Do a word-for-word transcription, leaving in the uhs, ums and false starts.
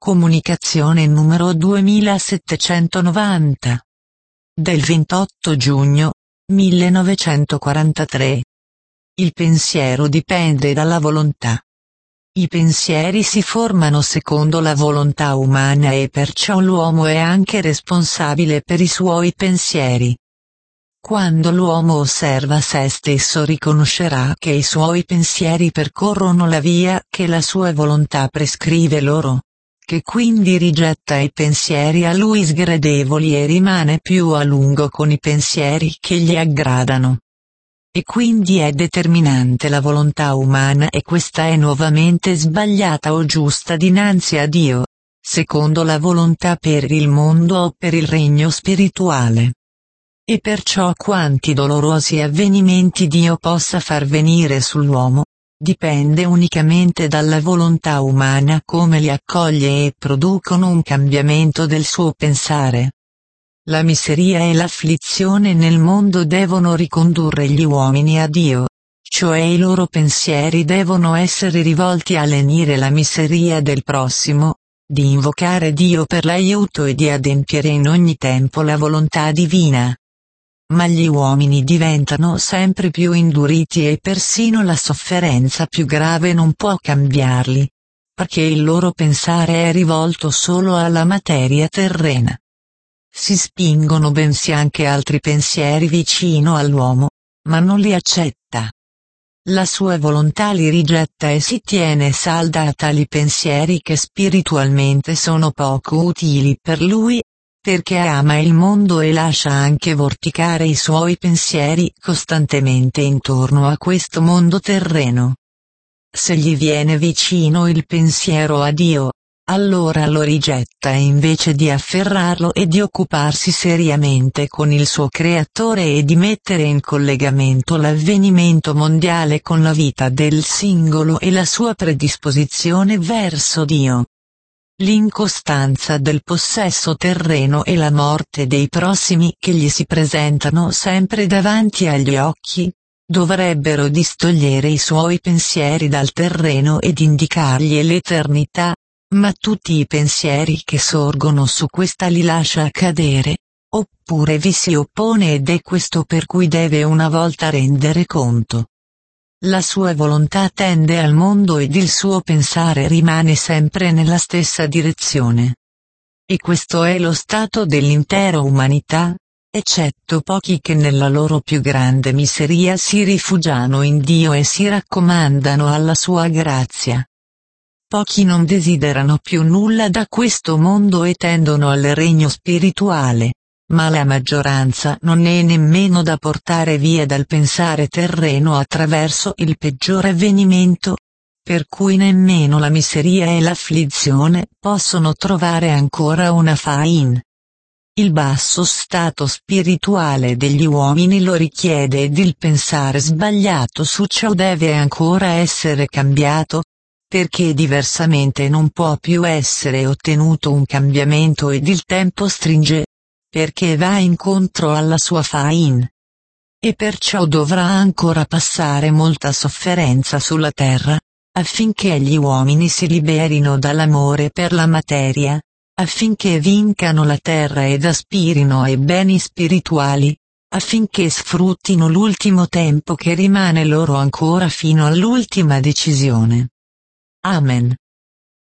Comunicazione numero duemilasettecentonovanta. Del ventotto giugno millenovecentoquarantatré. Il pensiero dipende dalla volontà. I pensieri si formano secondo la volontà umana e perciò l'uomo è anche responsabile per i suoi pensieri. Quando l'uomo osserva se stesso riconoscerà che i suoi pensieri percorrono la via che la sua volontà prescrive loro, che quindi rigetta i pensieri a lui sgradevoli e rimane più a lungo con i pensieri che gli aggradano. E quindi è determinante la volontà umana e questa è nuovamente sbagliata o giusta dinanzi a Dio, secondo la volontà per il mondo o per il regno spirituale. E perciò quanti dolorosi avvenimenti Dio possa far venire sull'uomo, dipende unicamente dalla volontà umana come li accoglie e producono un cambiamento del suo pensare. La miseria e l'afflizione nel mondo devono ricondurre gli uomini a Dio, cioè i loro pensieri devono essere rivolti a lenire la miseria del prossimo, di invocare Dio per l'aiuto e di adempiere in ogni tempo la volontà divina. Ma gli uomini diventano sempre più induriti e persino la sofferenza più grave non può cambiarli, perché il loro pensare è rivolto solo alla materia terrena. Si spingono bensì anche altri pensieri vicino all'uomo, ma non li accetta. La sua volontà li rigetta e si tiene salda a tali pensieri che spiritualmente sono poco utili per lui, perché ama il mondo e lascia anche vorticare i suoi pensieri costantemente intorno a questo mondo terreno. Se gli viene vicino il pensiero a Dio, allora lo rigetta invece di afferrarlo e di occuparsi seriamente con il suo creatore e di mettere in collegamento l'avvenimento mondiale con la vita del singolo e la sua predisposizione verso Dio. L'incostanza del possesso terreno e la morte dei prossimi che gli si presentano sempre davanti agli occhi, dovrebbero distogliere i suoi pensieri dal terreno ed indicargli l'eternità, ma tutti i pensieri che sorgono su questa li lascia cadere, oppure vi si oppone ed è questo per cui deve una volta rendere conto. La sua volontà tende al mondo ed il suo pensare rimane sempre nella stessa direzione. E questo è lo stato dell'intera umanità, eccetto pochi che nella loro più grande miseria si rifugiano in Dio e si raccomandano alla sua grazia. Pochi non desiderano più nulla da questo mondo e tendono al regno spirituale, ma la maggioranza non è nemmeno da portare via dal pensare terreno attraverso il peggiore avvenimento, per cui nemmeno la miseria e l'afflizione possono trovare ancora una fain. Il basso stato spirituale degli uomini lo richiede ed il pensare sbagliato su ciò deve ancora essere cambiato, perché diversamente non può più essere ottenuto un cambiamento ed il tempo stringe, perché va incontro alla sua fain. E perciò dovrà ancora passare molta sofferenza sulla terra, affinché gli uomini si liberino dall'amore per la materia, affinché vincano la terra ed aspirino ai beni spirituali, affinché sfruttino l'ultimo tempo che rimane loro ancora fino all'ultima decisione. Amen.